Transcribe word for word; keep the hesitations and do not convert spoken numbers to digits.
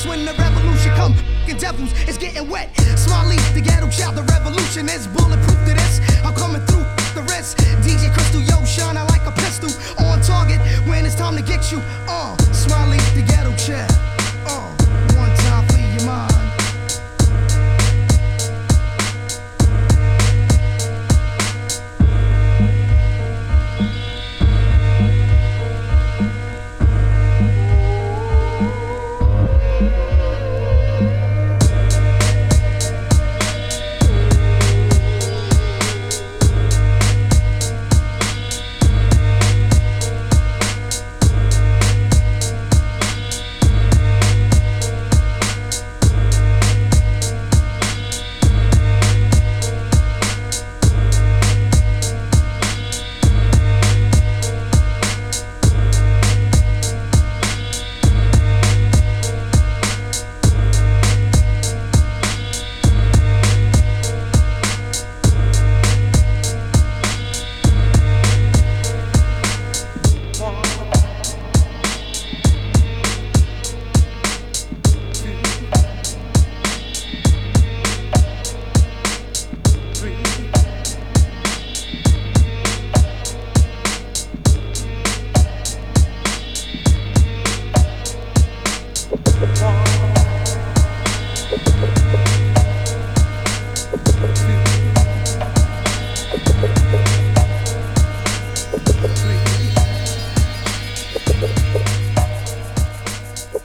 That's when the revolution come. F***ing devils is getting wet. Smiley, the ghetto child, the revolution is bulletproof to this. I'm coming through the rest. D J Crystal, yo, shining like a pistol. On target when it's time to get you. Uh, Smiley, the ghetto child.